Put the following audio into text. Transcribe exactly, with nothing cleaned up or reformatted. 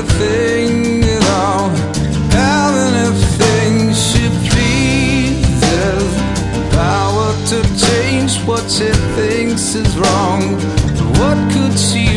anything at all, have anything she pleases. Power to change what she thinks is wrong. What could she